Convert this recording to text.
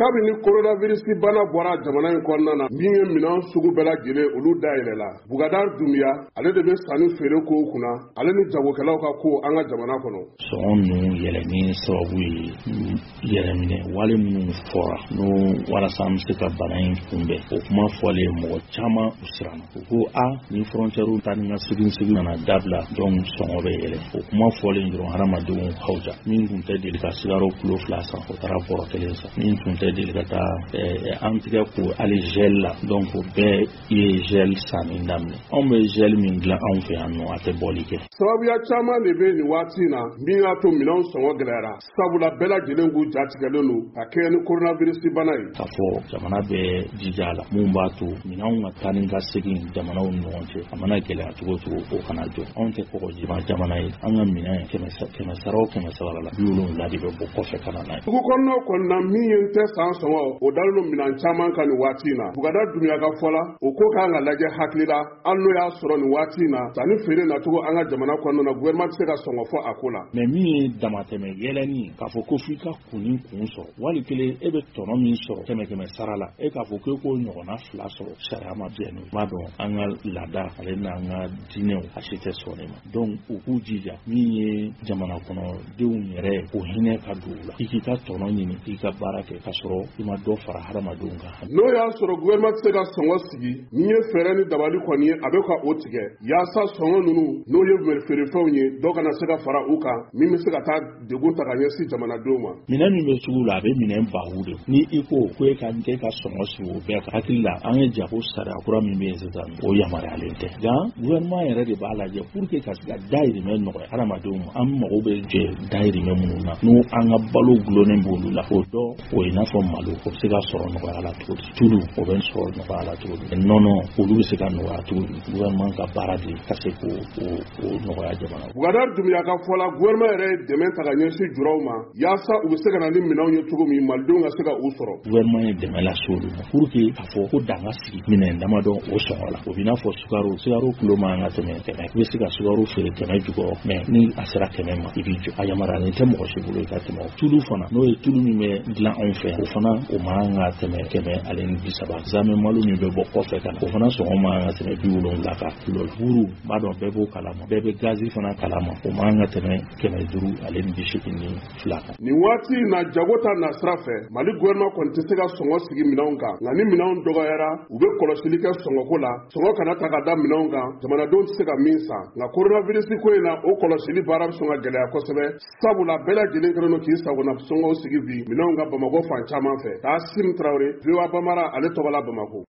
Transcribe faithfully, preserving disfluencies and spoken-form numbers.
kabini coronavirus bana bɔra jamana in kɔnɔna na min ye minɛn sugu bɛɛ lajɛlen olu dayɛlɛla Bukadari Dunbiya ale de bɛ sanni feere ko kunna ale ni jagokɛlaw ka ko an ka jamana kɔnɔ sɔngɔ ninnu yɛlɛni sababu ye yɛlɛminɛ wale minnu fɔra n'o walasa an bɛ se ka bana in kunbɛn o kuma fɔlen mɔgɔ caman u siranna u ko a ni frontière ta ni ka segin segin nana dabila donc sɔngɔ bɛ yɛlɛ o kuma fɔlen dɔrɔn hadamadenw hawja min tun tɛ deli ka sigaro kulo fila san o taara bɔrɔ kelen san min tun tɛ deli ka taa an tigɛ ko hali gel la donc o bɛɛ ye gel sanni daminɛ anw bɛ gel min dilan anw fɛ yan nɔ a tɛ bɔli kɛ sababuya caman de bɛ nin waati na min y'a to minɛnw sɔngɔ gɛlɛyara sabula bɛɛ lajɛlen k'u jatigɛlen don ka kɛɲɛ ni coronavirus bana ye k'a fɔ jamana bɛ jija la mun b'a to minɛnw ka taa ni ka segin jamanaw ni ɲɔgɔn cɛ a mana gɛlɛya cogo cogo o kana jɔ anw tɛ kɔgɔjima jamana ye an ka minɛn kɛmɛ sara o kɛmɛ saba la bi wolonwula de bɛ bɔ kɔfɛ ka na n'a ye dugu kɔnɔnaw kɔni na min ye n tɛ san sɔngɔ o dalen don minɛn caman kan nin waati in na Bukadari Dunbiya ka fɔ la o ko k'an ka lajɛ hakili la hali n'o y'a sɔrɔ nin waati in na sanni feere nacogo an ka jamana kɔnɔna na gouvernement tɛ se ka sɔngɔ fɔ a ko la mais min ye damatɛmɛ yɛlɛni k'a fɔ ko f'i ka kun ni kun sɔrɔ wali kelen e bɛ tɔnɔ min sɔrɔ kɛmɛ kɛmɛ sara la e k'a fɔ k'e k'o ɲɔgɔnna fila sɔrɔ sariya ma bɛn n'o b'a dɔn an ka laada ale n'an ka diinɛw a si tɛ sɔn ne ma donc u k'u jija min ye jamana kɔnɔdenw yɛrɛ o hinɛ ka don u la i k'i ka tɔnɔ ɲini i ka baara kɛ k'a sɔrɔ i ma dɔ fara hadamadenw kan n'o y'a sɔrɔ gouvernement tɛ se ka sɔngɔ sigi min ye fɛɛrɛ ni dabali kɔni ye a bɛ ka o tigɛ yaasa sɔngɔ ninnu n'o ye feerefɛnw ye dɔw kana se ka fara u kan min bɛ se ka taa degun ta ka ɲɛsin jamanadenw ma minɛn min bɛ sugu la a bɛ minɛn bahu de ni i ko ko e ka kɛ ka sɔngɔ sigi o bɛɛ kan hakili la an ye jago sariya kura min bɛ yen sisan o yamaruyalen tɛ nka gouvernement yɛrɛ de b'a lajɛ pour que ka se ka dahirimɛ nɔgɔya hadamadenw ma an mago bɛ jɛ dahirimɛ minnu na n'o an ka balo gulonnen b'olu la o dɔ o ye i n'a fɔ malo o bɛ se ka sɔrɔ nɔgɔya la cogo di tulu o bɛ sɔrɔ nɔgɔya la cogo di nɔnɔ olu bɛ se ka nɔgɔya cogo di gouvernement ka baara de ka se k'o o nɔgɔya jamana. Bukadari Dunbiya ka fɔ la gouvernement yɛrɛ ye dɛmɛ ta ka ɲɛsin juraw ma yaasa u bɛ se ka na ni minɛnw ye cogo min malidenw ka se ka u sɔrɔ. gouvernement ye dɛmɛ lase olu ma pour que k'a fɔ ko dan ka sigi minɛn damadɔ o sɔngɔ la o bɛ i n'a fɔ sukaro sukaro kilo man ka tɛmɛ kɛmɛ i bɛ se ka sukaro feere kɛmɛ jukɔrɔ mais ni a sera kɛmɛ ma i b'i jɔ a yamaruyalen tɛ mɔgɔ si bolo i ka tɛmɛ o tulu fana n'o ye tulu min bɛ dilan anw fɛ o fana o man ka tɛmɛ kɛmɛ ale ni bi saba zamɛ malo min bɛ bɔ kɔfɛ ka na o fana sɔngɔ man ka tɛmɛ bi wolonwula kan kilo duuru b'a dɔn bɛɛ b'o kalama bɛɛ bɛ gazi fana kalama o man ka tɛmɛ kɛmɛ duuru ale ni bi seegin ni fila kan. nin waati in na jago ta nasira fɛ Mali gouvernement kɔni tɛ se ka sɔngɔ sigi minɛnw kan nka ni minɛnw dɔgɔyara u bɛ kɔlɔsili kɛ sɔngɔko la sɔngɔ kana ta ka da minɛnw kan jamanadenw tɛ se ka min san nka coronavirus ko in na o kɔlɔsili baara bɛ sɔn ka gɛlɛya kosɛbɛ sabula bɛɛ lajɛlen kɛlen don k'i sagona sɔngɔw sigi bi minɛnw ka Bamakɔ fan caman fɛ Kasim Traoré V O A Bambara ale tɔgɔ la Bamakɔ.